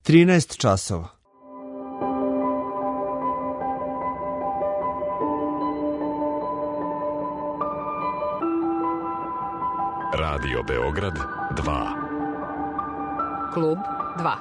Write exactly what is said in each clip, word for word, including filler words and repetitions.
trinaest časova. Radio Beograd dva. Klub dva.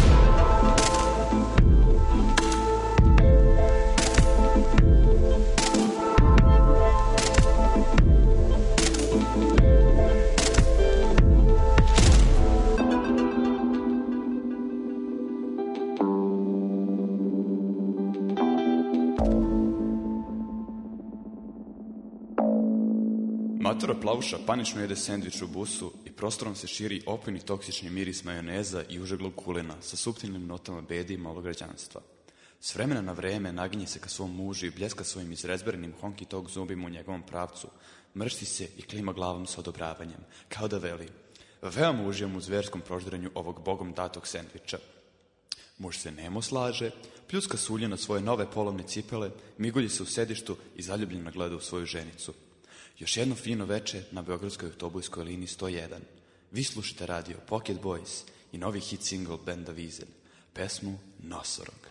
Matora plavuša panično jede sendvič u busu i prostorom se širi opojni toksični miris majoneza i užeglog kulena sa suptilnim notama bede i malograđanstva. S vremena na vreme naginje se ka svom mužu i bljeska svojim izrezberenim honky-tonk zubima u njegovom pravcu, mršti se i klima glavom sa odobravanjem, kao da veli: veoma uživam u zverskom prožderanju ovog bogom datog sendviča. Muž se nemo slaže, pljuska sulje na svoje nove polovne cipele, migulji se u sedištu i zaljubljeno gleda u svoju ženicu. Još jedno fino veče na beogradskoj autobuskoj liniji sto jedan. Vi slušate radio Pocket Boys i novi hit single benda Vizelj, pesmu Nosorog.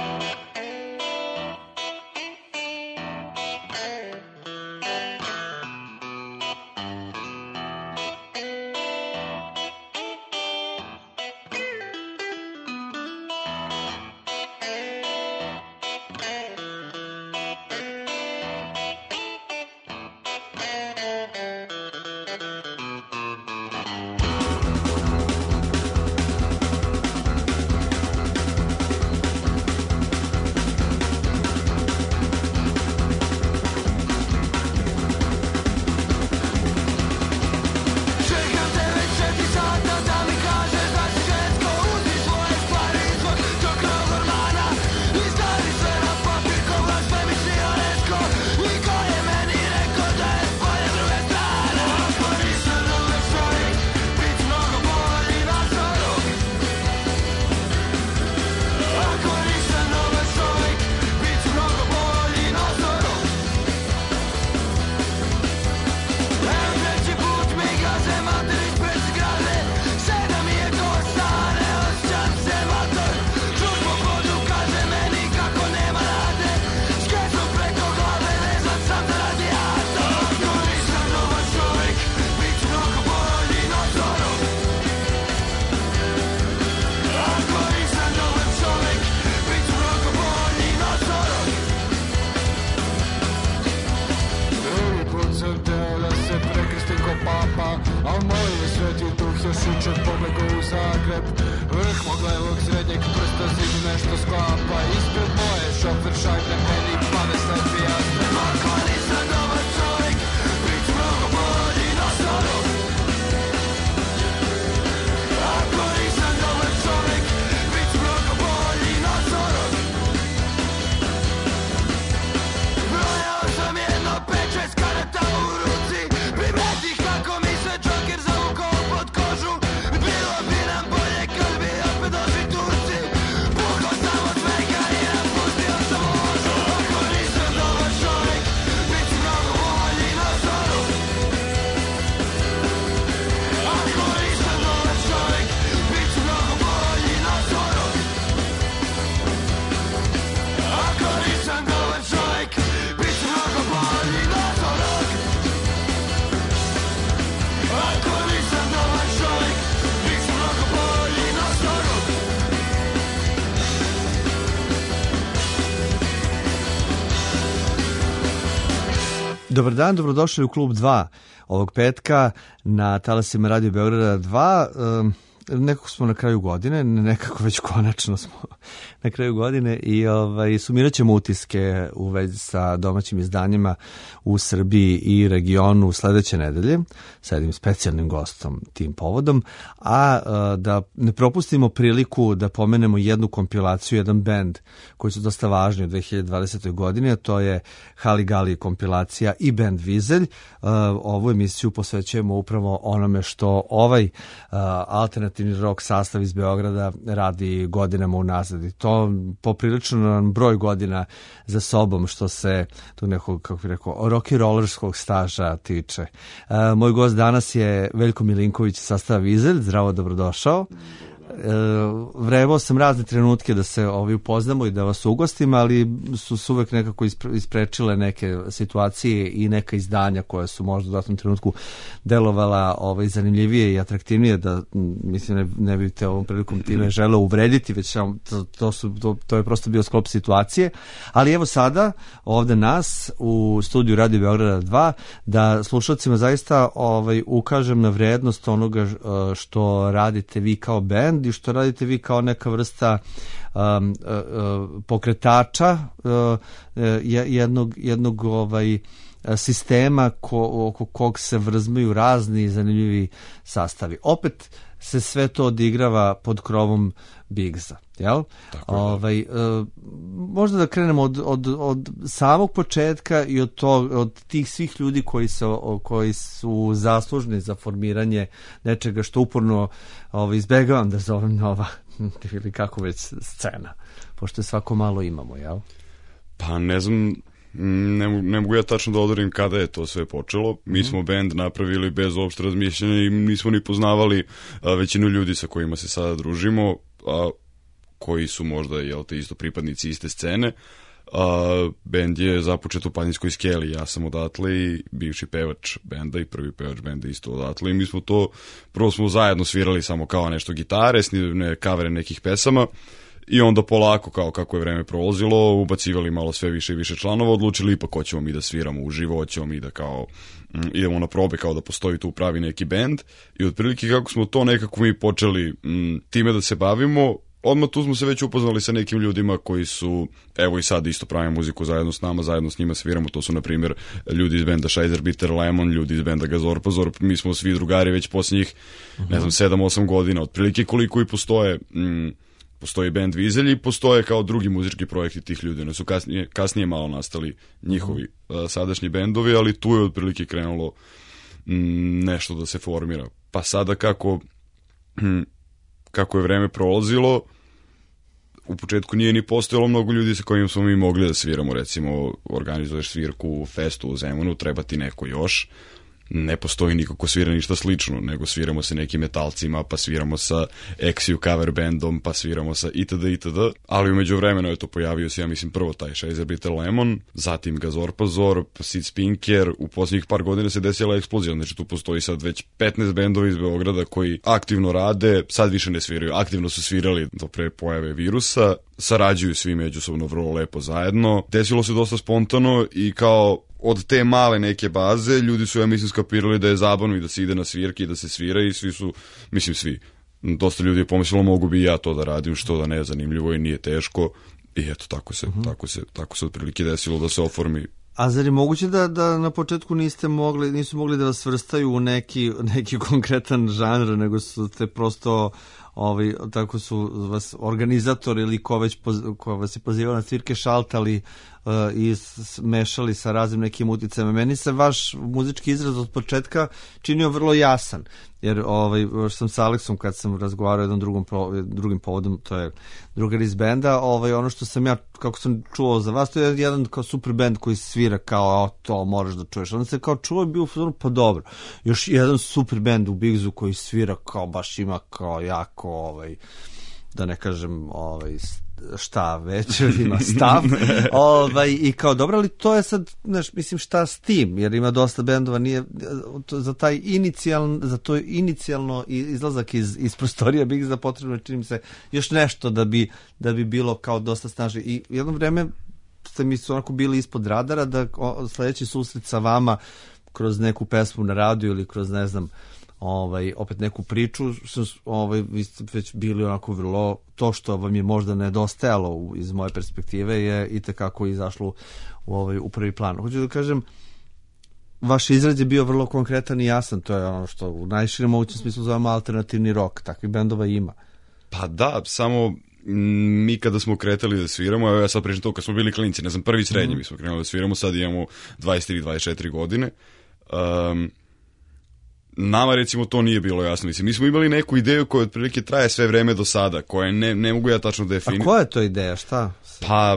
Dobar dan, dobrodošli u Klub dva ovog petka na talasima Radio Beograda dva. Nekako smo na kraju godine, nekako već konačno smo na kraju godine i ovaj, sumirat ćemo utiske u vezi sa domaćim izdanjima u Srbiji i regionu sledeće nedelje sa jednim specijalnim gostom tim povodom, a da ne propustimo priliku da pomenemo jednu kompilaciju, jedan bend koji su dosta važni u dve hiljade dvadesetoj godini, a to je Haligali kompilacija i bend Vizelj. Ovu emisiju posvećujemo upravo onome što ovaj alternativni rock sastav iz Beograda radi godinama unazad i to popriličan broj godina za sobom što se tu nekog, kako bih rekao, rock and rollerskog staža tiče. Uh, moj gost danas je Veljko Milinković, sastava Vizelj. Zdravo, dobrodošao. vremao sam razne trenutke da se ovaj, upoznamo i da vas ugostim, ali su, su uvek nekako ispre, isprečile neke situacije i neka izdanja koja su možda u datom trenutku delovala ovaj, zanimljivije i atraktivnije, da mislim ne, ne bi te ovom prilikom time želeo uvrediti, već to, to, su, to, to je prosto bio sklop situacije. Ali evo sada ovde nas u studiju Radio Beograda dva da slušalcima zaista ovaj, ukažem na vrednost onoga što radite vi kao bend i što radite vi kao neka vrsta um, uh, pokretača uh, jednog, jednog ovaj, sistema ko, oko kog se vrzmaju razni zanimljivi sastavi. Opet se sve to odigrava pod krovom Bigza, jel? Tako ovaj, uh, možda da krenemo od, od, od samog početka i od, to, od tih svih ljudi koji, se, koji su zaslužni za formiranje nečega što uporno ovaj, izbegavam da zovem nova ili kako već scena, pošto je svako malo imamo, jel? Pa ne znam, ne, ne mogu ja tačno da odorim kada je to sve počelo. Mi mm. smo bend napravili bez uopšte razmišljanja i nismo ni poznavali a, većinu ljudi sa kojima se sada družimo, a koji su možda, jel te, isto pripadnici iste scene. A, bend je započet u Padinskoj skeli, ja sam odatle i bivši pevač benda i prvi pevač benda isto odatle i mi smo to, prvo smo zajedno svirali samo kao nešto gitare, snimne kavere nekih pesama i onda polako, kao kako je vreme prolazilo, ubacivali malo sve više i više članova, odlučili ipak hoćemo mi da sviramo uživo, hoćemo mi da kao mm, idemo na probe, kao da postoji tu pravi neki bend i otprilike kako smo to nekako mi počeli mm, time da se bavimo, odmah tu smo se već upoznali sa nekim ljudima koji su, evo i sad isto pravimo muziku zajedno s nama, zajedno s njima sviramo, to su na primjer ljudi iz benda Scheiser Bitter Lemon, ljudi iz benda Gazorpa Zorp, mi smo svi drugari već posljednjih, uh-huh. ne znam, sedam osam godina, otprilike koliko i postoje, mm, postoji bend Vizelj i postoje kao drugi muzički projekti tih ljudi, one su kasnije, kasnije malo nastali njihovi uh-huh. uh, sadašnji bendovi, ali tu je otprilike krenulo mm, nešto da se formira. Pa sada kako, mm, kako je vreme prolazilo, u početku nije ni postojalo mnogo ljudi sa kojim smo mi mogli da sviramo, recimo organizuješ svirku u festu u Zemunu, treba ti neko još, ne postoji niko ko svira ništa slično, nego sviramo sa nekim metalcima, pa sviramo sa Exiju cover bandom, pa sviramo sa itd. itd. Ali umeđu vremenu je to pojavio se, ja mislim, prvo taj Scheiser Bitter Lemon, zatim Gazorpa Zorp, Sid Spinker, u posljednjih par godina se desila eksplozija, znači tu postoji sad već petnaest bendova iz Beograda koji aktivno rade, sad više ne sviraju, aktivno su svirali do pre pojave virusa, sarađuju svi međusobno vrlo lepo zajedno, desilo se dosta spontano i kao od te male neke baze, ljudi su, ja mislim, skapirali da je zabavno i da se ide na svirke i da se svira i svi su, mislim svi, dosta ljudi je pomislilo mogu bi ja to da radim, što da ne, zanimljivo i nije teško i eto, tako se, uh-huh. tako se, tako se otprilike desilo da se oformi. A zar je moguće da, da na početku niste mogli, nisu mogli da vas svrstaju u neki, neki konkretan žanr, nego su te prosto, ovaj, tako su vas organizatori ili ko već poz, ko vas je pozivao na svirke šaltali uh, i mešali sa raznim nekim uticama. Meni se vaš muzički izraz od početka činio vrlo jasan, jer ovaj, sam sa Aleksom kad sam razgovarao jednom drugom, drugim povodom, to je drugar iz benda, ovaj, ono što sam ja, kako sam čuo za vas, to je jedan kao super band koji svira kao, o, to moraš da čuješ. Onda se kao čuo i bio pa dobro. Još jedan super band u Bigzu koji svira kao, baš ima kao jako, ovaj, da ne kažem, ovaj, šta već, ima stav, ovaj, i kao dobro, ali to je sad, znaš, mislim, šta s tim, jer ima dosta bendova, nije, to, za taj inicijalno, za to inicijalno izlazak iz, iz prostorija Bigza potrebno, čini mi se, još nešto da bi, da bi bilo kao dosta snažno. I jedno vreme ste mi su onako bili ispod radara, da o, sledeći susret sa vama kroz neku pesmu na radiju ili kroz, ne znam, ovaj, opet neku priču, ovaj, vi ste već bili onako vrlo, to što vam je možda nedostajalo iz moje perspektive je i tekako izašlo u, ovaj, u prvi plan. Hoću da kažem, vaš izraz je bio vrlo konkretan i jasan, to je ono što u najširem mogućem smislu zovemo alternativni rock, takvih bendova ima. Pa da, samo mi kada smo kretali da sviramo, evo ja sad pričam to, kad smo bili klinci, ne znam, prvi srednji, mm. mi smo krenuli da sviramo, sad imamo dvadeset tri dvadeset četiri godine, um, nama recimo to nije bilo jasno. Mislim, mi smo imali neku ideju koja otprilike traje sve vreme do sada, koja ne, ne mogu ja tačno definiti. A koja je to ideja, šta? Pa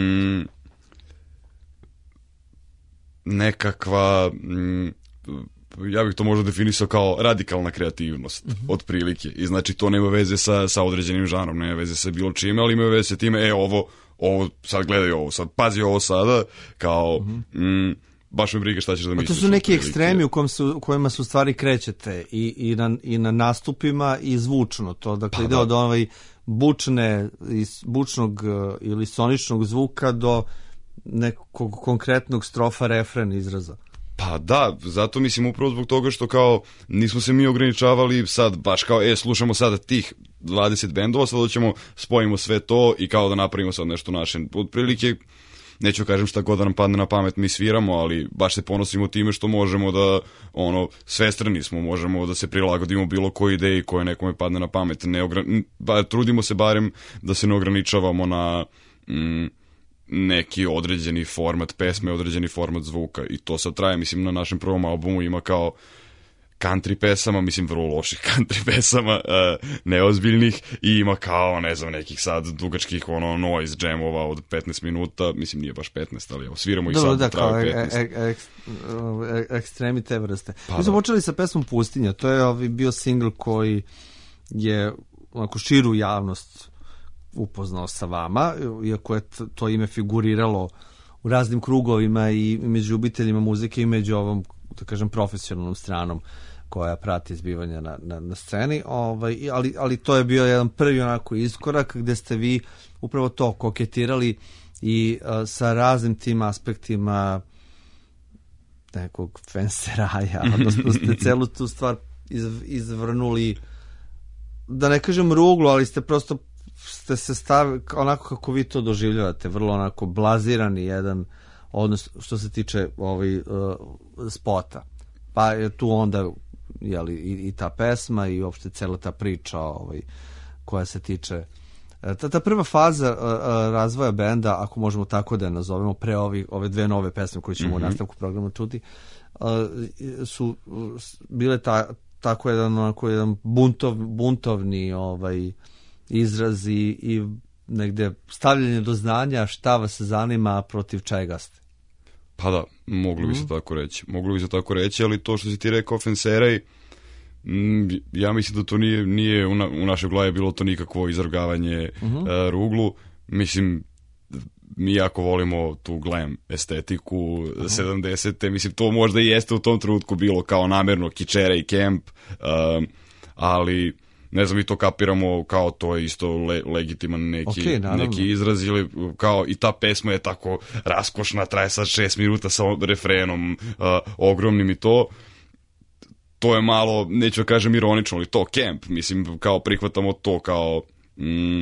mm, nekakva mm, ja bih to možda definisao kao radikalna kreativnost, mm-hmm. otprilike. I znači to nema veze sa, sa određenim žanrom, nema veze sa bilo čime, ali ima veze sa time, e, ovo, ovo, sad gledaj ovo, sad pazi ovo sada, kao, mm-hmm. mm, baš me briga šta ćeš da misliš. A to su neki ekstremi u kojima su, kojima su stvari krećete i, i, na, i na nastupima i zvučno to, dakle pa, ide da. od ovaj bučne, bučnog ili soničnog zvuka do nekog konkretnog strofa, refren, izraza. Pa da, zato mislim upravo zbog toga što kao nismo se mi ograničavali sad baš kao e slušamo sada tih dvadeset bendova, sad ćemo spojimo sve to i kao da napravimo sad nešto naše. Otprilike neću kažem šta god da nam padne na pamet mi sviramo, ali baš se ponosimo time što možemo da ono svestrani smo, možemo da se prilagodimo bilo kojoj ideji koja nekome padne na pamet. Ne ogran... ba, trudimo se barem da se ne ograničavamo na mm, neki određeni format pesme, određeni format zvuka i to sad traje, mislim na našem prvom albumu ima kao country pesama, mislim vrlo loših country pesama, uh, neozbiljnih i ima kao, ne znam, nekih sad dugačkih ono noise jamova od petnaest minuta, mislim nije baš petnaest, ali evo, sviramo i sad da traju petnaest. Ek, ek, ek, ekstremi te vrste. Pa, mi smo počeli sa pesmom Pustinja, to je ovaj bio singl koji je onako širu javnost upoznao sa vama, iako je to ime figuriralo u raznim krugovima i među ljubiteljima muzike i među ovom, da kažem, profesionalnom stranom koja prati zbivanja na, na, na sceni, ovaj, ali, ali to je bio jedan prvi onako iskorak gde ste vi upravo to koketirali i uh, sa raznim tim aspektima nekog fenseraja, odnosno ste celu tu stvar iz, izvrnuli, da ne kažem ruglu, ali ste prosto ste se stavili onako kako vi to doživljavate, vrlo onako blazirani jedan odnos što se tiče ovaj, uh, spota. Pa je tu onda jeli, i, i ta pesma i uopšte cela ta priča ovaj, koja se tiče ta, ta prva faza uh, uh, razvoja benda, ako možemo tako da je nazovemo, pre ovi, ove dve nove pesme koje ćemo mm-hmm. u nastavku programa čuti, uh, su uh, bile ta, tako jedan, onako, jedan buntov, buntovni ovaj, izraz i, i negde stavljanje do znanja šta vas zanima, protiv čega ste. Pa da, mogli bi mm. se tako reći. Mogli bi se tako reći, ali to što si ti rekao Fenseraj, m, ja mislim da to nije, nije u, na, u našoj glavi bilo to nikakvo izrugavanje mm-hmm. uh, ruglu. Mislim, mi jako volimo tu glam estetiku mm-hmm. sedamdesete, mislim, to možda i jeste u tom trenutku bilo kao namerno kičera i kemp, uh, ali ne znam, mi to kapiramo kao to je isto le, legitiman neki, okay, neki izraz ili kao i ta pesma je tako raskošna, traje sad šest minuta sa refrenom uh, ogromnim i to to je malo, neću da kažem ironično, ali to camp, mislim, kao prihvatamo to kao mm,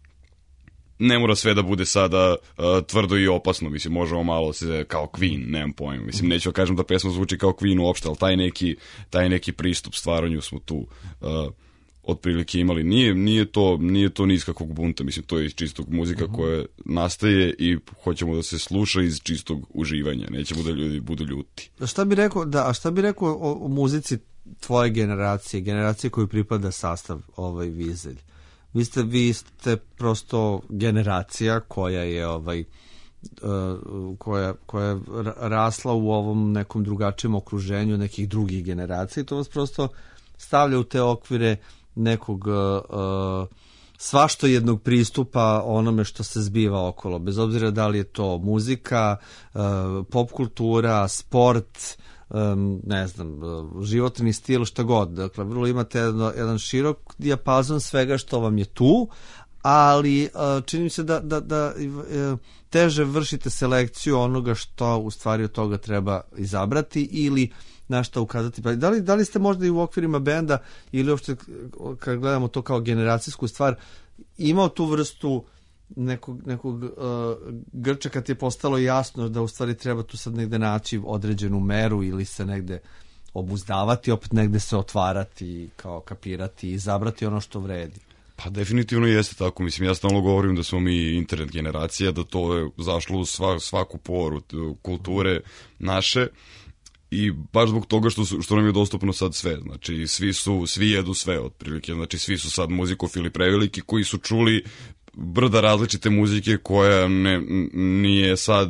ne mora sve da bude sada uh, tvrdo i opasno, mislim, možemo malo se kao Queen, nemam pojma, mislim, neću da kažem da pesma zvuči kao Queen uopšte, ali taj neki, taj neki pristup stvaranju smo tu uh, otprilike imali. Nije, nije to nije to ni iz kakvog bunta, mislim, to je iz čistog muzika uh-huh. koja nastaje i hoćemo da se sluša iz čistog uživanja, nećemo da ljudi budu ljuti. A šta bi rekao, da, a šta bi rekao o, o muzici tvoje generacije, generacije koju pripada sastav ovaj Vizelj? Vi ste, vi ste prosto generacija koja je ovaj Uh, koja, koja je rasla u ovom nekom drugačijem okruženju nekih drugih generacija i to vas prosto stavlja u te okvire nekog uh, svašto jednog pristupa onome što se zbiva okolo, bez obzira da li je to muzika, uh, pop kultura, sport, um, ne znam, uh, životni stil, šta god. Dakle, vrlo imate jedno, jedan širok dijapazon svega što vam je tu, ali uh, čini mi se da, da, da uh, teže vršite selekciju onoga što u stvari od toga treba izabrati ili na šta ukazati. Pa da li, da li ste možda i u okvirima benda ili uopšte kad gledamo to kao generacijsku stvar imao tu vrstu nekog, nekog uh, grča kad je postalo jasno da u stvari treba tu sad negde naći određenu meru ili se negde obuzdavati, opet negde se otvarati, kao kapirati i izabrati ono što vredi? Pa definitivno jeste tako, mislim, ja stalno govorim da smo mi internet generacija, da to je zašlo u sva, svaku poru kulture naše i baš zbog toga što, su, što nam je dostupno sad sve, znači svi su, svi jedu sve otprilike, znači svi su sad muzikofili preveliki koji su čuli brda različite muzike koja ne, nije sad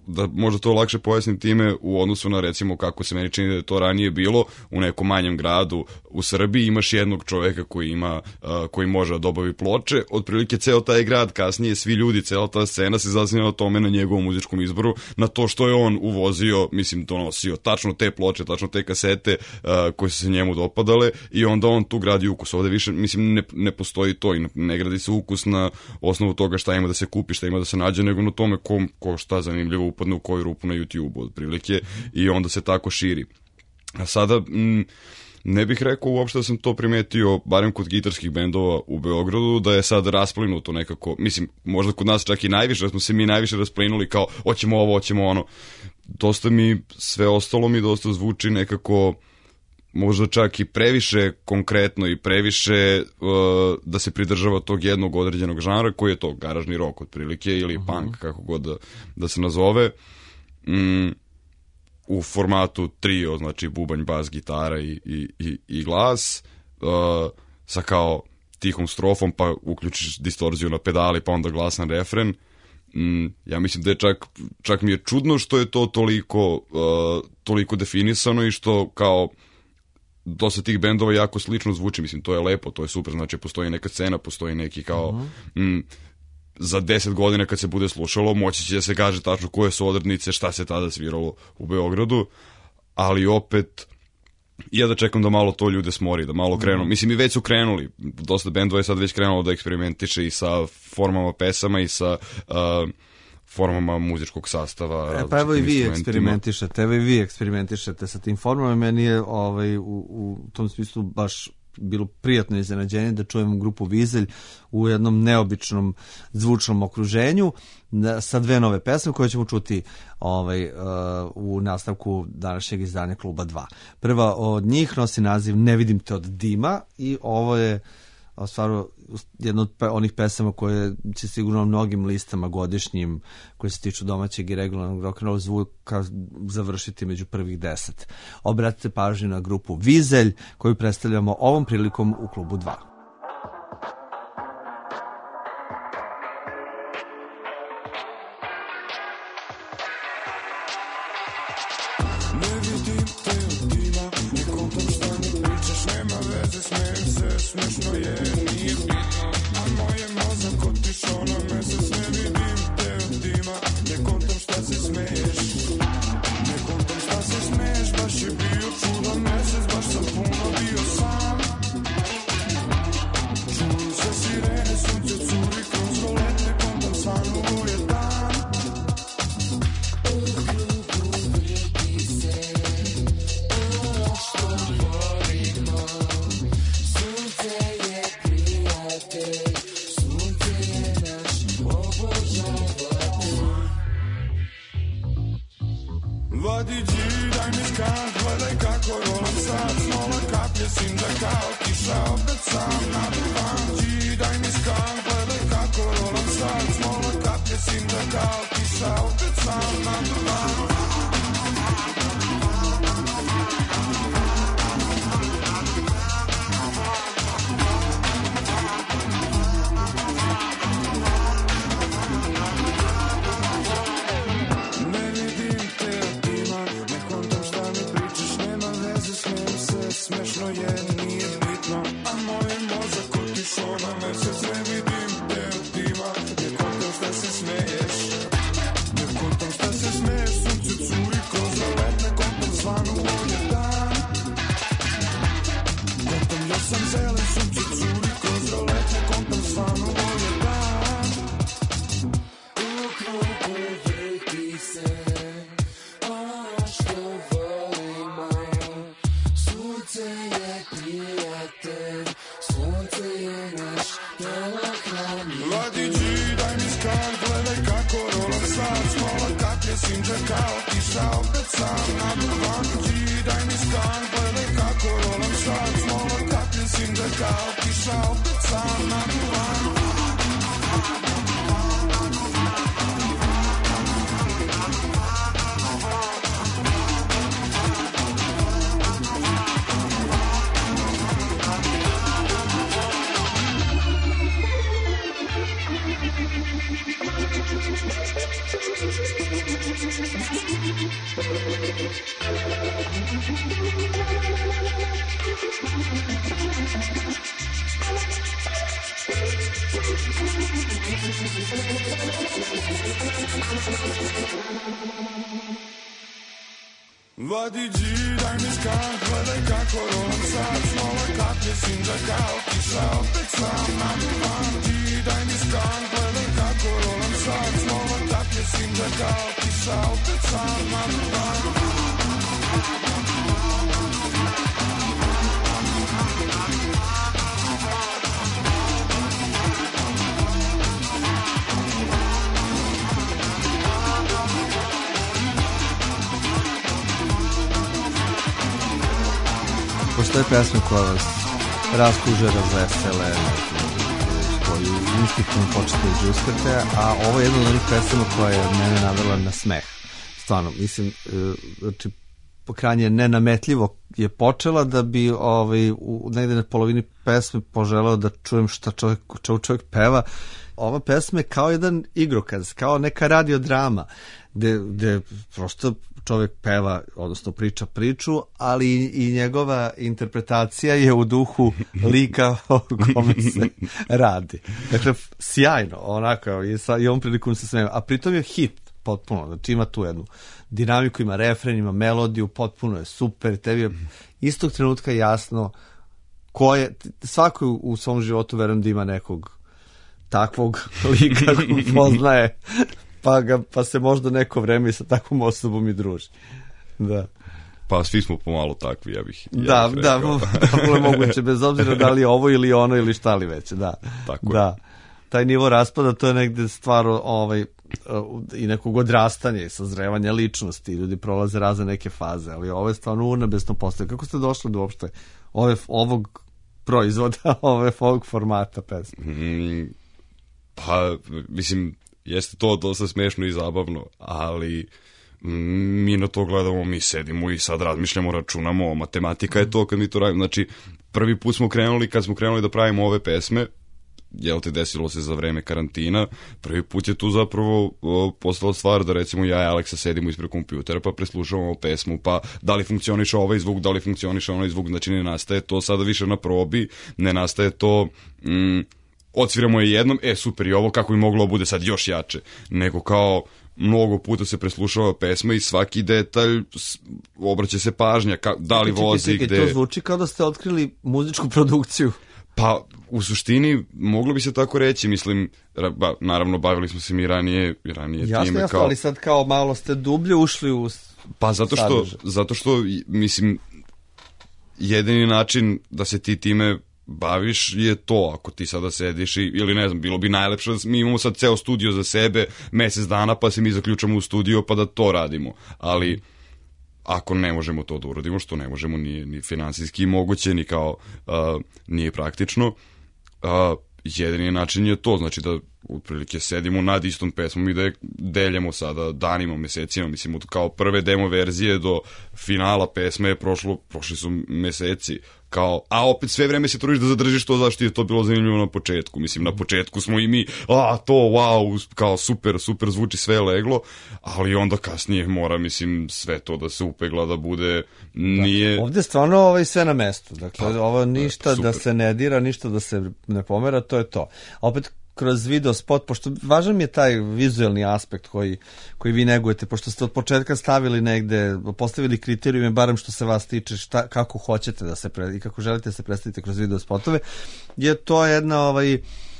da možda to lakše pojasnim time u odnosu na recimo kako se meni čini da je to ranije bilo u nekom manjem gradu u Srbiji, imaš jednog čoveka koji ima, uh, koji može da dobavi ploče, otprilike ceo taj grad, kasnije svi ljudi, cela ta scena se zasniva na tome, na njegovom muzičkom izboru, na to što je on uvozio, mislim donosio tačno te ploče, tačno te kasete uh, koje su se njemu dopadale i onda on tu gradi ukus. Ovde više, mislim, ne, ne postoji to i ne, ne gradi se ukus na osnovu toga šta ima da se kupi, šta ima da se nađe, nego na tome ko, ko šta zanimljivo upadne u koju rupu na YouTube otprilike i onda se tako širi. A sada, m, ne bih rekao uopšte da sam to primetio, barem kod gitarskih bendova u Beogradu, da je sad rasplinuto nekako, mislim, možda kod nas čak i najviše, da smo se mi najviše rasplinuli kao, hoćemo ovo, hoćemo ono. Dosta mi, sve ostalo mi dosta zvuči nekako, možda čak i previše konkretno i previše uh, da se pridržava tog jednog određenog žanra, koji je to garažni rock otprilike ili uh-huh. punk, kako god da, da se nazove. Mm, u formatu trio, znači bubanj, bas, gitara i, i, i, i glas, uh, sa kao tihom strofom, pa uključiš distorziju na pedali, pa onda glasan refren. Mm, ja mislim da je čak, čak mi je čudno što je to toliko, uh, toliko definisano i što kao dosta tih bendova jako slično zvuči, mislim, to je lepo, to je super, znači postoji neka scena, postoji neki kao... Uh-huh. mm, za deset godina kad se bude slušalo, moći će da se kaže tačno koje su odrednice, šta se tada sviralo u Beogradu, ali opet ja da čekam da malo to ljude smori, da malo krenu. Mm. Mislim, i već su krenuli, dosta bendova je sad već krenulo da eksperimentiše i sa formama pesama i sa uh, formama muzičkog sastava. E, pa evo i vi eksperimentišete, evo i vi eksperimentišete sa tim formama. Meni je ovaj, u, u tom smislu baš bilo prijatno iznenađenje da čujemo grupu Vizelj u jednom neobičnom zvučnom okruženju sa dve nove pesme koje ćemo čuti ovaj, uh, u nastavku današnjeg izdanja Kluba dva. Prva od njih nosi naziv Ne vidim te od dima i ovo je stvarno jedna od pe, onih pesama koje će sigurno na mnogim listama godišnjim koje se tiču domaćeg i regularnog rock'n'roll zvuka završiti među prvih deset. Obratite pažnju na grupu Vizelj koju predstavljamo ovom prilikom u Klubu dva. Vadiđi, daj mi skan, gledaj kako rolam sad, snova kaplje sinđa kao kiša, opet sam naduvan. Ti, daj mi skan, gledaj kako rolam sad, snova kaplje sinđa kao kiša, opet sam naduvan. Postoje pesme koje vas raskuže, razvesele, koju instinktno počete da džuskate, a ovo je jedna od onih pesama koja je mene navela na smeh. Stvarno, mislim, znači, krajnje nenametljivo je počela da bi ovaj, u, negde na polovini pesme poželao da čujem šta čovjek, čovjek peva. Ova pesma je kao jedan igrokaz, kao neka radiodrama, gde, gde prosto čovjek peva, odnosno priča priču, ali i, i njegova interpretacija je u duhu lika o kome se radi. Dakle, sjajno, onako, i, sa, i ovom prilikom se smijem. A pritom je hit potpuno, znači ima tu jednu dinamiku, ima refren, ima melodiju, potpuno je super, tebi je istog trenutka jasno ko je, svako u svom životu verujem da ima nekog takvog lika kog poznaje, pa, ga, pa se možda neko vreme sa takvom osobom i druži. Da. Pa svi smo pomalo takvi, ja bih, ja da, bih da, vrlo je moguće, bez obzira da li je ovo ili ono ili šta li već, da. Tako da. je. Taj nivo raspada, to je negde stvar ovaj, i nekog odrastanja i sazrevanja ličnosti, ljudi prolaze razne neke faze, ali ovo je stvarno urnebesno postoje. Kako ste došli do uopšte ove, ovog proizvoda, ove, ovog formata pesme? Mm, pa, mislim, jeste to dosta smešno i zabavno, ali mi na to gledamo, mi sedimo i sad razmišljamo, računamo, matematika je to kad mi to radimo. Znači, prvi put smo krenuli, kad smo krenuli da pravimo ove pesme, jel te desilo se za vreme karantina, prvi put je tu zapravo o, postala stvar da recimo ja i Aleksa sedimo ispred kompjutera pa preslušavamo pesmu, pa da li funkcioniše ovaj zvuk, da li funkcioniše onaj zvuk, znači ne nastaje to sada više na probi, ne nastaje to mm, odsviramo je jednom, e super i ovo kako bi moglo bude sad još jače, nego kao mnogo puta se preslušava pesma i svaki detalj obraća se pažnja, ka, da li vozi, čekaj, gde... To zvuči kao da ste otkrili muzičku produkciju. Pa, u suštini, moglo bi se tako reći, mislim, ba, naravno, bavili smo se mi ranije, ranije jasno, time. Jasno, kao... ali sad kao malo ste dublje ušli u Pa, zato što, sadržaj. zato što, mislim, jedini način da se ti time baviš je to, ako ti sada sediš i, ili ne znam, bilo bi najlepše da mi imamo sad ceo studio za sebe, mesec dana, pa se mi zaključamo u studio pa da to radimo, ali ako ne možemo to da uradimo, što ne možemo ni, ni finansijski moguće, ni kao uh, nije praktično, uh, jedini način je to, znači da otprilike sedimo nad istom pesmom i da je deljamo sada danima, mesecima, mislim od kao prve demo verzije do finala pesme je prošlo, prošli su meseci, kao, a opet sve vreme se trudiš da zadržiš to zašto je to bilo zanimljivo na početku, mislim na početku smo i mi, a to wow, kao super, super zvuči, sve leglo, ali onda kasnije mora, mislim, sve to da se upegla, da bude, nije... Da, ovdje stvarno ovaj sve na mestu, dakle, pa, ovo ništa da, da se ne dira, ništa da se ne pomera, to je to. Opet kroz video spot, pošto važan mi je taj vizuelni aspekt koji, koji vi negujete, pošto ste od početka stavili negde, postavili kriterijume, barem što se vas tiče, šta, kako hoćete da se pre, i kako želite da se predstavite kroz video spotove, je to jedna ovaj,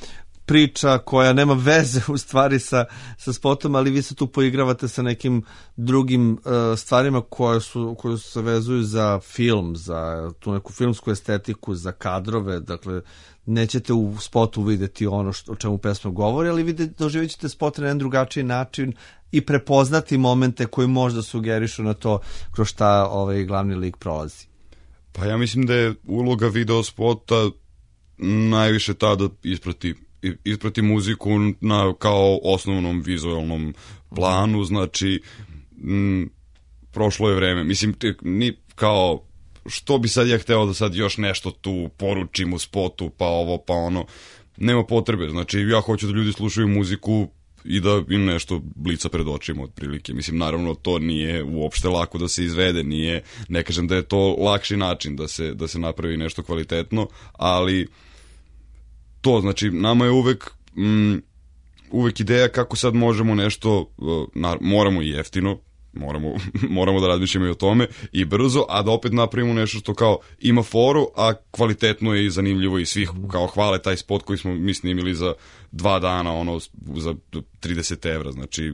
priča koja nema veze u stvari sa, sa spotom, ali vi se tu poigravate sa nekim drugim uh, stvarima koje su, koje se vezuju za film, za tu neku filmsku estetiku, za kadrove, dakle nećete u spotu videti ono što, o čemu pesma govori, ali vidite, doživjet ćete spot na jedan drugačiji način i prepoznati momente koji možda sugerišu na to kroz šta ovaj glavni lik prolazi. Pa ja mislim da je uloga video spota najviše ta da isprati, isprati muziku na kao osnovnom vizualnom planu, znači m, prošlo je vreme, mislim ni kao što bi sad ja hteo da sad još nešto tu poručim u spotu, pa ovo, pa ono, nema potrebe, znači ja hoću da ljudi slušaju muziku i da im nešto blica pred očima otprilike, mislim naravno to nije uopšte lako da se izvede, nije, ne kažem da je to lakši način da se, da se napravi nešto kvalitetno, ali to znači nama je uvek mm, uvek ideja kako sad možemo nešto, na, moramo i jeftino, moramo, moramo da razmišljamo i o tome i brzo, a da opet napravimo nešto što kao ima foru, a kvalitetno je i zanimljivo i svih kao hvale taj spot koji smo mi snimili za dva dana, ono, za trideset evra, znači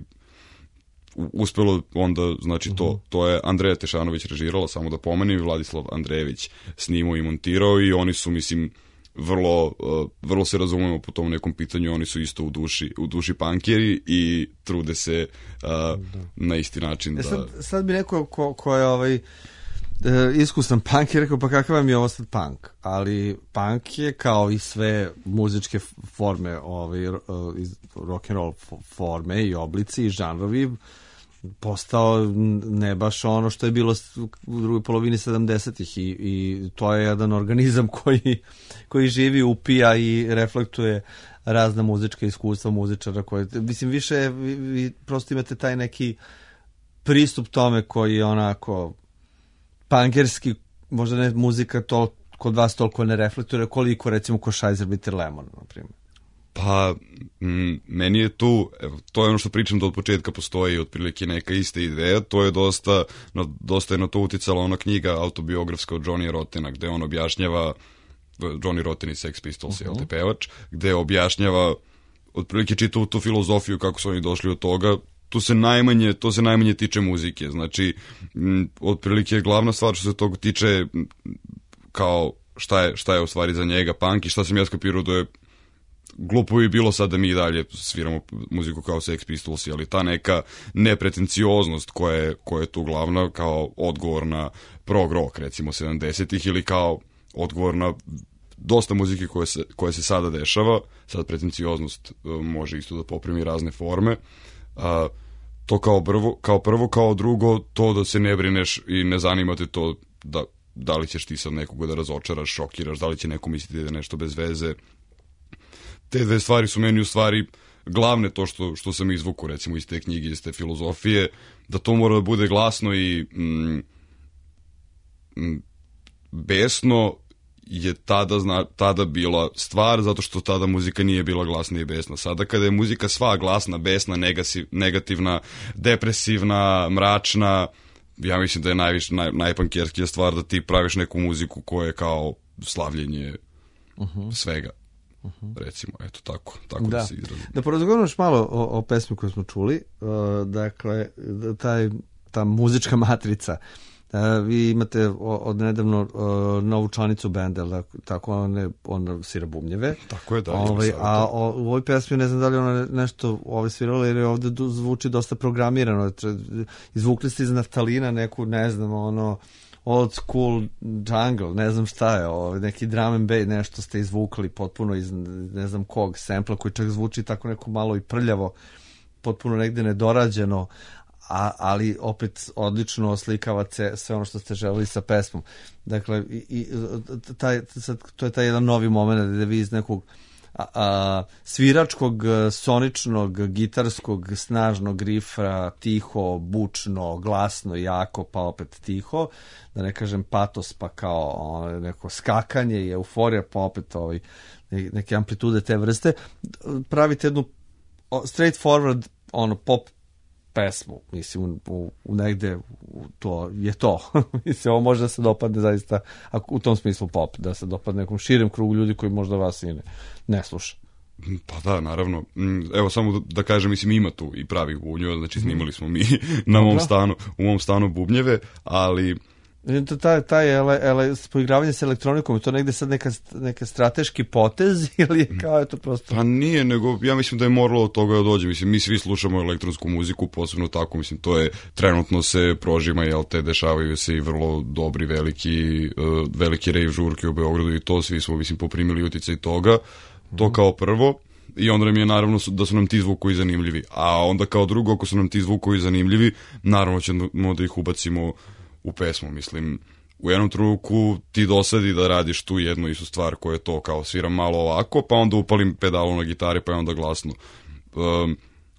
uspelo onda, znači to, to je Andreja Tešanović režirala, samo da pomenem, i Vladislav Andrejević snimao i montirao i oni su, mislim, vrlo, uh, vrlo se razumemo po tom nekom pitanju, oni su isto u duši, u duši punkeri i trude se uh, na isti način da... E sad, sad bi neko ko, ko je ovaj, iskusan punk je rekao, pa kakav vam je ovo sad punk? Ali punk je kao i sve muzičke forme, ovaj, rock and roll forme i oblici i žanrovi, postao ne baš ono što je bilo u drugoj polovini sedamdesetih i, i to je jedan organizam koji, koji živi, upija i reflektuje razna muzička iskustva muzičara koje, mislim, više vi, vi prosto imate taj neki pristup tome koji je onako punkerski, možda ne muzika to kod vas toliko ne reflektuje koliko recimo ko Scheiser Bitter Lemon, na primjer. Pa, m, meni je tu, evo, to je ono što pričam da od početka postoji otprilike neka ista ideja, to je dosta, no, dosta je na to uticala ona knjiga autobiografska od Johnny Rottena, gde on objašnjava, Johnny Rotten i Sex Pistols, uh-huh. jel te pevač, gde objašnjava otprilike čitavu tu filozofiju kako su oni došli od toga. Tu se najmanje, to se najmanje tiče muzike, znači, m, otprilike glavna stvar što se toga tiče, kao šta je, šta je u stvari za njega punk i šta sam ja skapirao da je glupo bi bilo sad da mi i dalje sviramo muziku kao Sex Pistols, ali ta neka nepretencioznost koja je, koja je tu glavna kao odgovor na prog rock, recimo sedamdesetih, ili kao odgovor na dosta muzike koje se, koje se sada dešava. Sad pretencioznost uh, može isto da poprimi razne forme. Uh, to kao prvo, kao prvo, kao drugo, to da se ne brineš i ne zanimate to da, da li ćeš ti sad nekoga da razočaraš, šokiraš, da li će neko misliti da je nešto bez veze. Te dve stvari su meni u stvari glavne, to što, što sam izvuku recimo iz te knjige, iz te filozofije, da to mora da bude glasno i mm, mm, besno je tada, zna, tada bila stvar, zato što tada muzika nije bila glasna i besna. Sada kada je muzika sva glasna, besna, negasi, negativna, depresivna, mračna, ja mislim da je najviše, naj, najpankerskija stvar da ti praviš neku muziku koja je kao slavljenje uh-huh. svega. Uh-huh. Recimo, eto tako, tako da, da se izrazim. Da porazgovaramo još malo o, o pesmi koju smo čuli, uh, dakle, taj, ta muzička matrica. Uh, vi imate od nedavno uh, novu članicu benda, tako, tako ona, ona svira bubnjeve. Tako je, da. Ovaj, a o, u ovoj pesmi ne znam da li ona nešto ovaj svirala, jer je ovde zvuči dosta programirano. Izvukli ste iz naftalina neku, ne znam, ono, old school jungle, ne znam šta je, ovaj, neki drum and bass, nešto ste izvukli potpuno iz ne znam kog sampla koji čak zvuči tako neko malo i prljavo, potpuno negde nedorađeno, a, ali opet odlično oslikava ce, sve ono što ste želeli sa pesmom. Dakle, i, i, taj, sad, to je taj jedan novi moment da vi iz nekog a, a, sviračkog, soničnog, gitarskog, snažnog rifa, tiho, bučno, glasno, jako, pa opet tiho, da ne kažem patos, pa kao o, neko skakanje i euforija, pa opet ovaj, neke amplitude te vrste, pravite jednu straightforward ono, pop pesmu, mislim, u, u negde u to je to. Mislim, ovo može da se dopadne zaista, ako u tom smislu pop, da se dopadne nekom širem krugu ljudi koji možda vas i ne, ne sluša. Pa da, naravno. Evo, samo da, da kažem, mislim, ima tu i pravih bubnjeva, znači snimali smo mi na mom stanu, u mom stanu bubnjeve, ali... Taj, taj ele, ele, poigravanje sa elektronikom, je to negde sad neka, neka strateški potez ili je kao je to prosto? Pa nije, nego ja mislim da je moralo od toga da dođe. Mislim, mi svi slušamo elektronsku muziku, posebno tako, mislim, to je, trenutno se prožima, jel te, dešavaju se i vrlo dobri, veliki, uh, veliki rave žurke u Beogradu i to, svi smo, mislim, poprimili uticaj toga, to mm. kao prvo. I onda nam je naravno da su nam ti zvukovi zanimljivi. A onda kao drugo, ako su nam ti zvukovi zanimljivi, naravno ćemo da ih ubacimo u pesmu, mislim, u jednom trenutku ti dosadi da radiš tu jednu istu stvar koja je to, kao sviram malo ovako, pa onda upalim pedalu na gitari, pa je onda glasno. Um,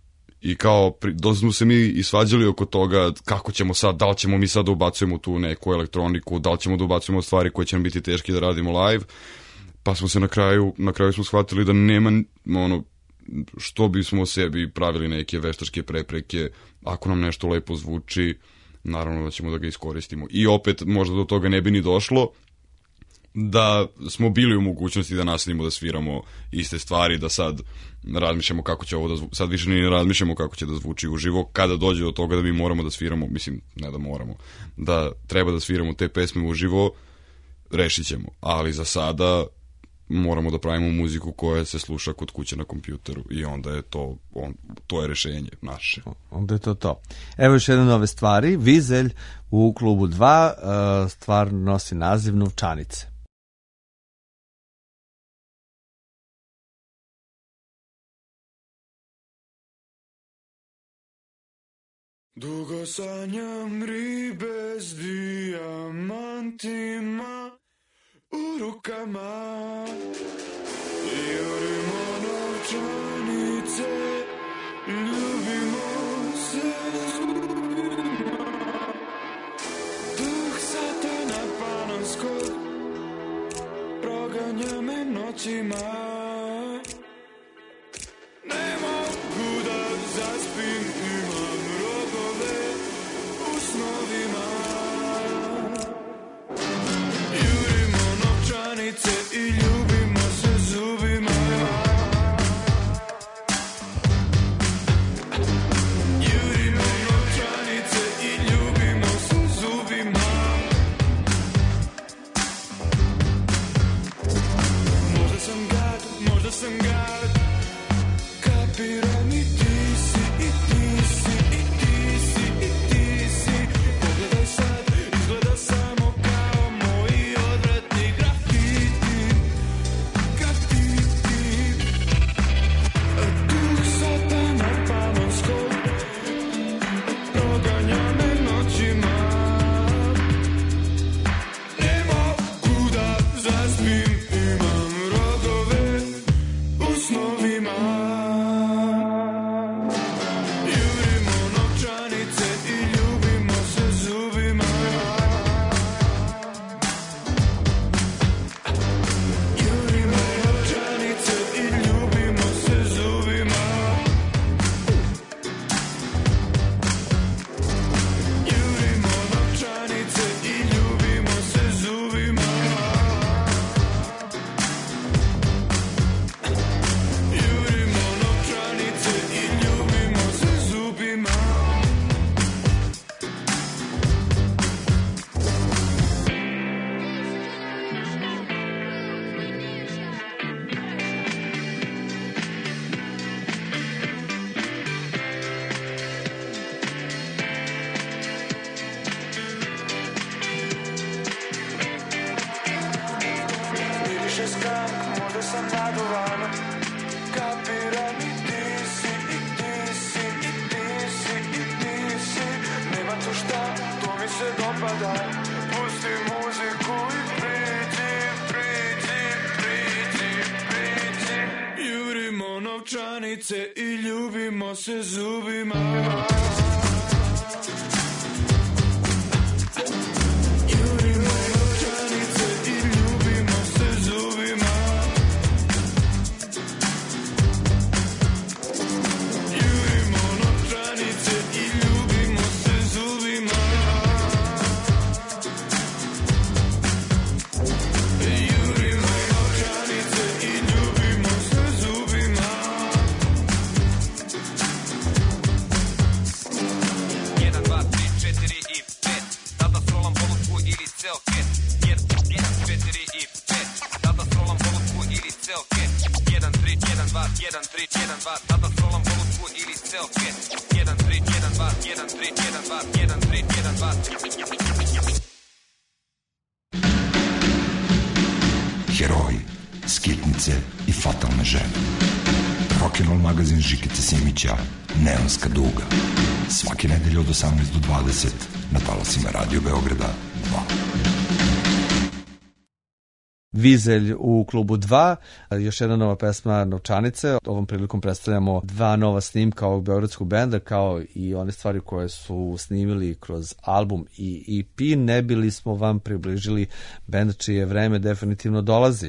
I kao, dosta smo se mi i svađali oko toga kako ćemo sad, da li ćemo mi sad da ubacujemo tu neku elektroniku, da li ćemo da ubacujemo stvari koje će nam biti teške da radimo live, pa smo se na kraju, na kraju smo shvatili da nema, ono, što bismo sebi pravili neke veštačke prepreke, ako nam nešto lepo zvuči, naravno da ćemo da ga iskoristimo. I opet, možda do toga ne bi ni došlo, da smo bili u mogućnosti da nastavimo da sviramo iste stvari, da sad razmišljamo kako će ovo da zvuči, sad više ne razmišljamo kako će da zvuči uživo, kada dođe do toga da mi moramo da sviramo, mislim, ne da moramo, da treba da sviramo te pesme uživo, rešit ćemo, ali za sada moramo da pravimo muziku koja se sluša kod kuće na kompjuteru i onda je to, on, to je rešenje naše. Onda je to to. Evo još jedne nove stvari. Vizelj u klubu dva, stvar nosi naziv Novčanice. Dugo sanjam ribe s dijamantima u rukama, jurimo novčanice, ljubimo se zubima. Duh satana panonskog proganja me noćima, ne mogu da zaspim, imam rogove u snovima. Jurimo novčanice i ljubimo se zubima. Jurimo novčanice i ljubimo se zubima. Možda sam gad, možda sam gad, kapiram i ti si, i ti si, i ti si, i ti si. Pogledaj sad, izgleda samo kao moji odvratni grafiti, grafiti. Duh satana panonskog proganja me noćima, ne mogu da zaspim, imam rogove u snovima. Jurimo novčanice i ljubimo se zubima. Jurimo novčanice i ljubimo se zubima. Jurimo novčanice i ljubimo se zubima. Jurimo novčanice i ljubimo se zubima. Više skank, možda sam naduvan, kapiram i ti si, i ti si, i ti si, i ti si. Nema tu šta, to mi se dopada, pusti muziku i priđi, priđi, priđi, priđi. Jurimo novčanice i ljubimo se zubima. Jurimo novčanice i ljubimo se zubima. Jurimo novčanice i ljubimo se zubima. Jurimo novčanice i ljubimo se zubima. jedan, dva, tri, četiri i pet. Tada srolam polutku ili ceo ket. jedan, četiri i pet. Tada srolam polutku ili ceo ket. jedan, tri, jedan, dva, jedan, tri, jedan, dva. Tada srolam polutku ili ceo ket. jedan, tri, jedan, dva, jedan, tri, jedan, dva. jedan, tri, jedan, dva. Heroji, skitnice i fatalne žene. Rock'n'roll magazin Žikice Simića, Neonska duga. Svake nedelje od osamnaest do dvadeset na talasima Radio Beograda dva. Vizelj u klubu dva, još jedna nova pesma Novčanice. Ovom prilikom predstavljamo dva nova snimka ovog beogradskog benda, kao i one stvari koje su snimili kroz album i E P. Ne bili smo vam približili bend čije vreme definitivno dolazi,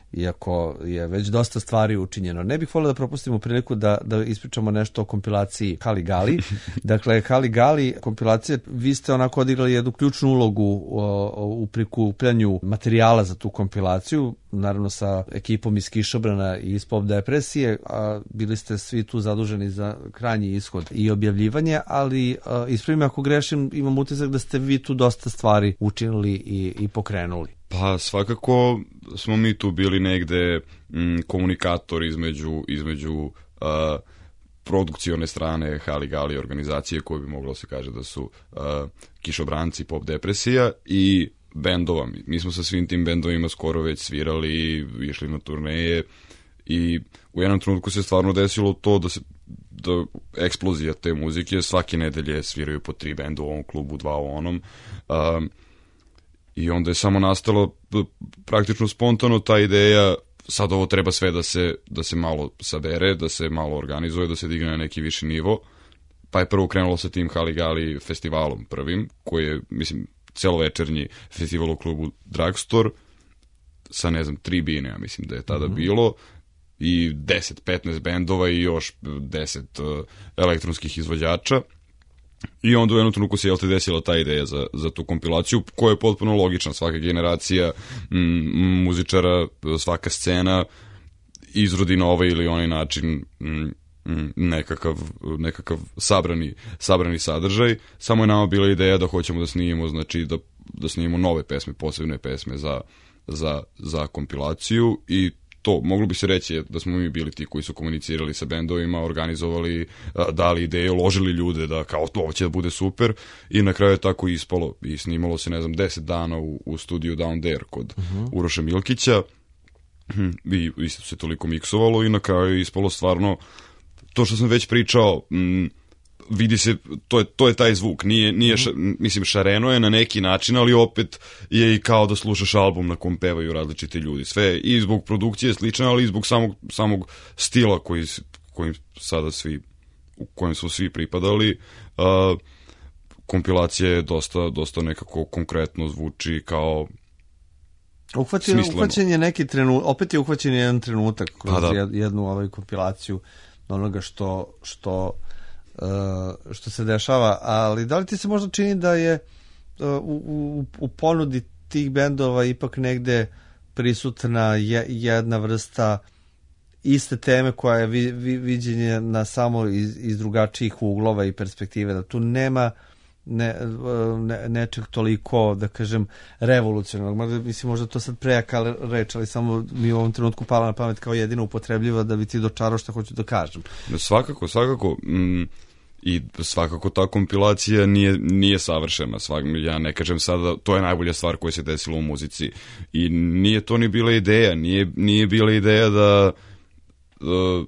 iako je već dosta stvari učinjeno. Ne bih volio da propustimo priliku da, da ispričamo nešto o kompilaciji Hali Gali. Dakle, Hali Gali kompilacija, vi ste onako odigrali jednu ključnu ulogu o, u prikupljanju materijala za tu kompilaciju, naravno sa ekipom iz Kišobrana i iz Pop Depresije, a bili ste svi tu zaduženi za krajnji ishod i objavljivanje, ali ispravi me ako grešim, imam utisak da ste vi tu dosta stvari učinili i, i pokrenuli. Pa svakako smo mi tu bili negde m, komunikator između, između uh, produkcione strane Hali Gali organizacije koje bi moglo se kaže da su uh, Kišobranci, Pop Depresija i bendova. Mi smo sa svim tim bendovima skoro već svirali, išli na turneje i u jednom trenutku se stvarno desilo to da se da eksplozija te muzike, svake nedelje sviraju po tri benda u ovom klubu, dva u onom. Um, I onda je samo nastalo praktično spontano ta ideja, sad ovo treba sve da se, da se malo sabere, da se malo organizuje, da se digne na neki viši nivo. Pa je prvo krenulo sa tim Hali Gali festivalom prvim, koji je, mislim, celovečernji festival u klubu Drugstore, sa, ne znam, tri bine, ja mislim da je tada mm-hmm. bilo, i deset petnaest bendova i još deset uh, elektronskih izvođača. I onda u jednom trenutku se, jel te, desila ta ideja za, za tu kompilaciju, koja je potpuno logična. Svaka generacija m, muzičara, svaka scena izrodi na ovaj ili onaj način m, m, nekakav, nekakav sabrani, sabrani sadržaj. Samo je nama bila ideja da hoćemo da snimimo, znači da, da snimimo nove pesme, posebne pesme za, za, za kompilaciju i to, moglo bi se reći da smo mi bili ti koji su komunicirali sa bendovima, organizovali, dali ideje, uložili ljude da kao to ovo će da bude super i na kraju je tako ispalo i snimalo se, ne znam, deset dana u, u studiju Down There kod uh-huh. Uroša Milkića i isto se toliko miksovalo i na kraju je ispalo stvarno to što sam već pričao, m, vidi se, to je, to je taj zvuk, nije, nije ša, mislim, šareno je na neki način, ali opet je i kao da slušaš album na kom pevaju različiti ljudi. Sve i zbog produkcije slično, ali i zbog samog, samog stila koji, kojim sada svi, u kojem su svi pripadali. Uh, kompilacija je dosta, dosta nekako konkretno zvuči kao Uhvaćen, uhvaćen je neki trenutak, opet je uhvaćen jedan trenutak kroz pa da. jednu ovaj kompilaciju onoga što, što Uh, što se dešava, ali da li ti se možda čini da je uh, u, u, u ponudi tih bendova ipak negde prisutna je, jedna vrsta iste teme koja je vi, vi, viđenje na samo iz, iz drugačijih uglova i perspektive, da tu nema ne, ne, nečeg toliko, da kažem, revolucionarnog. Mislim, možda to sad prejaka reč, ali samo mi u ovom trenutku pala na pamet kao jedino upotrebljiva da bi ti dočarao što hoću da kažem. Svakako, svakako. Mm, i svakako ta kompilacija nije, nije savršena. Svak, ja ne kažem sada, to je najbolja stvar koja se desila u muzici. I nije to ni bila ideja. Nije, nije bila ideja da... Uh,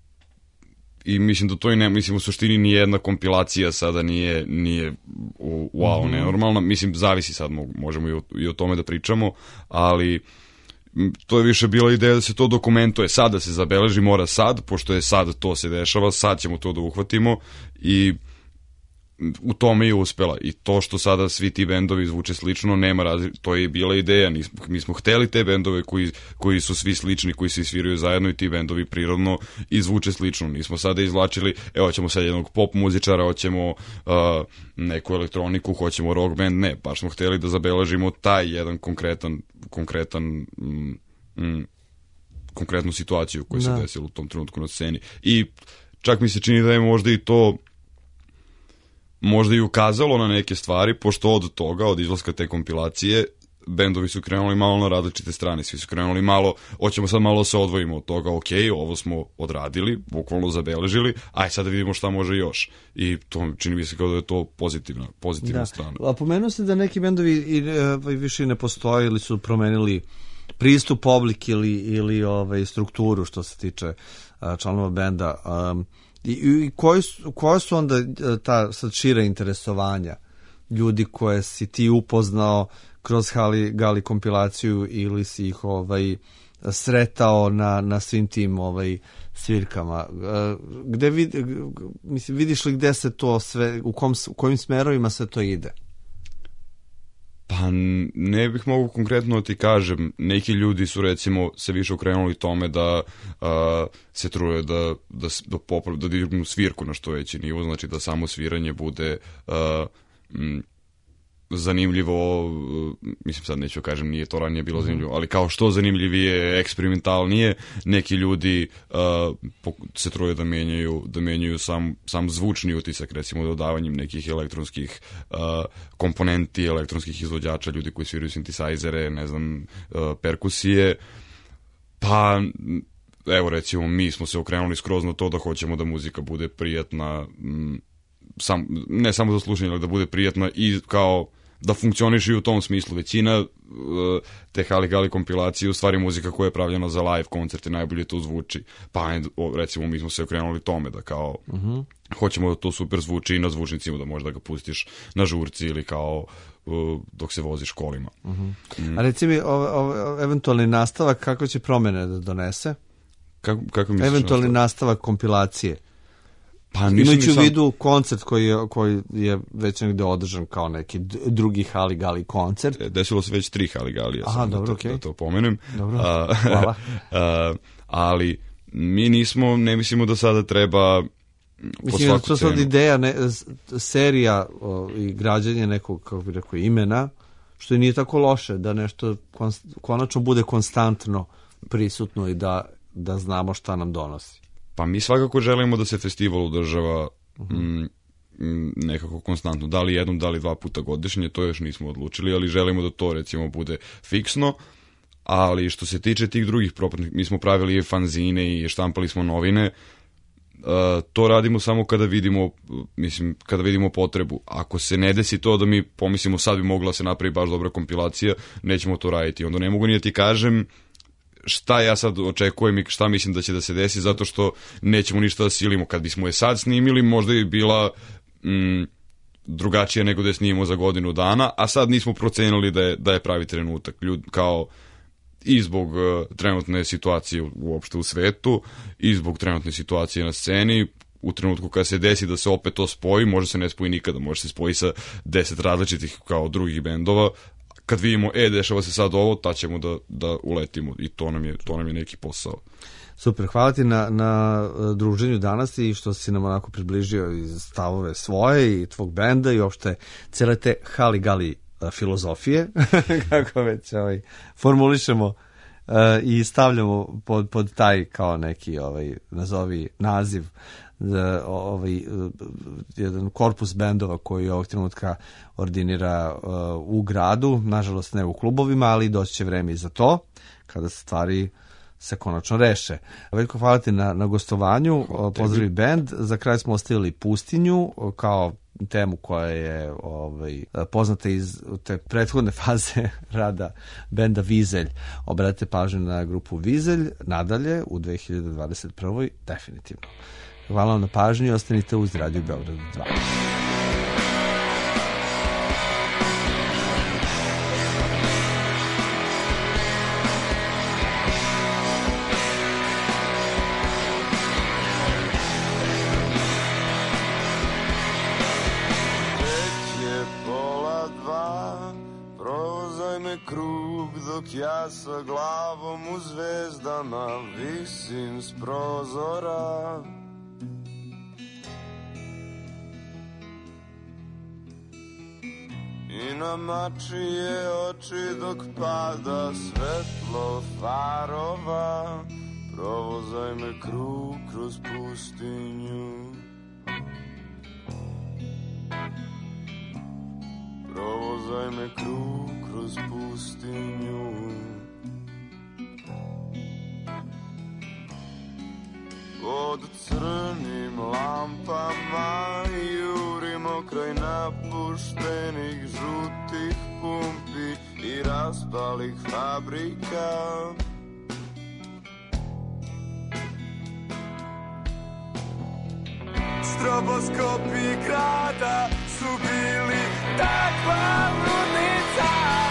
i mislim da to i ne, mislim u suštini ni jedna kompilacija sada nije, nije wow, mm-hmm. nenormalna, mislim zavisi sad, možemo i o, i o tome da pričamo, ali to je više bila ideja da se to dokumentuje, sad da se zabeleži, mora sad, pošto je sad to se dešava, sad ćemo to da uhvatimo i u tome je uspela. I to što sada svi ti bendovi zvuče slično, nema razli... to je bila ideja. Nismo, mi smo hteli te bendove koji, koji su svi slični, koji se sviraju zajedno i ti bendovi prirodno i zvuče slično. Nismo sada izvlačili, evo ćemo sad jednog pop muzičara, hoćemo uh, neku elektroniku, hoćemo rock band. Ne, baš smo hteli da zabeležimo taj jedan konkretan, konkretan mm, mm, konkretnu situaciju koja se desila u tom trenutku na sceni. I čak mi se čini da je možda i to možda i ukazalo na neke stvari, pošto od toga, od izlaska te kompilacije, bendovi su krenuli malo na različite strane, svi su krenuli malo, hoćemo sad malo se odvojimo od toga, ok, ovo smo odradili, bukvalno zabeležili, aj sad da vidimo šta može još. I to čini mi se kao da je to pozitivna, pozitivna da. strana. A pomenuo se da neki bendovi i, i, više ne postoje ili su promenili pristup, oblik ili, ili ovaj, strukturu što se tiče a, članova benda. Um, I, i koji, su, koje su onda ta sad šira interesovanja ljudi koje si ti upoznao kroz Hali Gali kompilaciju ili si ih ovaj, sretao na, na svim tim ovaj, svirkama? Gde vid, mislim, vidiš li gde se to sve, u, kom, u kojim smerovima se to ide? Pa Pa ne bih mogu konkretno ti kažem, neki ljudi su recimo se više okrenuli tome da uh, se truje da, da, da, poprav, da dignu svirku na što veći nivo, znači da samo sviranje bude uh, m, zanimljivo, uh, mislim sad neću kažem nije to ranije bilo zanimljivo, ali kao što zanimljivije, eksperimentalnije, neki ljudi uh, se truje da menjaju, da menjaju sam, sam zvučni utisak, recimo dodavanjem nekih elektronskih uh, komponenti, elektronskih izvođača, ljudi koji sviraju sintisajzere, ne znam, uh, perkusije, pa evo recimo mi smo se okrenuli skroz na to da hoćemo da muzika bude prijatna, m, sam, ne samo za slušanje, ali da bude prijatna i kao da funkcioniše i u tom smislu. Većina uh, te Hali Gali kompilacije u stvari muzika koja je pravljena za live koncerte, najbolje to zvuči. Pa recimo mi smo se okrenuli tome da kao uh-huh. hoćemo da to super zvuči i na zvučnicima, da možda ga pustiš na žurci ili kao uh, dok se voziš kolima. Uh-huh. Mm. A reci mi, ov, ov, eventualni nastavak, kako će promene da donese? Kako, kako misliš? Eventualni nastavak, nastavak kompilacije. Pa imajući u sam... vidu koncert koji je, koji je već negde održan kao neki drugi Hali Gali koncert. Desilo se već tri Hali Gali, ja Aha, sam dobro, da, okay. da to pomenem. Dobro, a, hvala. a, ali mi nismo, ne mislimo da sada treba mislim da to sad ideja, ne, serija o, i građanje nekog, kako bi rekao, imena, što nije tako loše, da nešto konst, konačno bude konstantno prisutno i da, da znamo šta nam donosi. Pa mi svakako želimo da se festival održava mm, nekako konstantno. Da li jednom, da li dva puta godišnje, to još nismo odlučili, ali želimo da to recimo bude fiksno. Ali što se tiče tih drugih propratnih, mi smo pravili i fanzine i štampali smo novine. Uh, to radimo samo kada vidimo, mislim, kada vidimo potrebu. Ako se ne desi to da mi pomislimo sad bi mogla se napravi baš dobra kompilacija, nećemo to raditi. Onda ne mogu ni da ti kažem šta ja sad očekujem i šta mislim da će da se desi, zato što nećemo ništa da silimo. Kad bismo je sad snimili, možda bi bila mm, drugačija nego da je snimimo za godinu dana, a sad nismo procenili da je, da je pravi trenutak. Ljud, kao i zbog uh, trenutne situacije uopšte u svetu, i zbog trenutne situacije na sceni, u trenutku kada se desi da se opet to spoji, može se ne spoji nikada, može se spoji sa deset različitih kao drugih bendova. Kad vidimo, e, dešava se sad ovo, ta ćemo da, da uletimo i to nam je, to nam je neki posao. Super, hvala ti na, na druženju danas i što si nam onako približio iz stavove svoje i tvog benda i uopšte cele te Hali Gali filozofije, kako već ovaj, formulišemo uh, i stavljamo pod, pod taj kao neki ovaj, nazovi naziv da, ovaj, jedan korpus bendova koji ovog trenutka ordinira uh, u gradu, nažalost ne u klubovima, ali doći će vreme i za to, kada se stvari se konačno reše. Veljko, hvala ti na, na gostovanju, pozdravi bend. Za kraj smo ostavili Pustinju kao temu koja je ovaj, poznata iz te prethodne faze rada benda Vizelj. Obratite pažnju na grupu Vizelj nadalje u dve hiljade dvadeset prve. definitivno. Hvala vam na pažnju i ostanite uz Radio Beograd dva. Dok ja sa glavom u zvezdama visim s prozora. I na mačije oči dok pada svetlo farova. Provozaj me krug kroz pustinju. Provozaj me krug kroz pustinju. Pod crnim lampama jurimo kraj napuštenih žutih pumpi i raspalih fabrika. Stroboskopi grada su bili takva ludnica.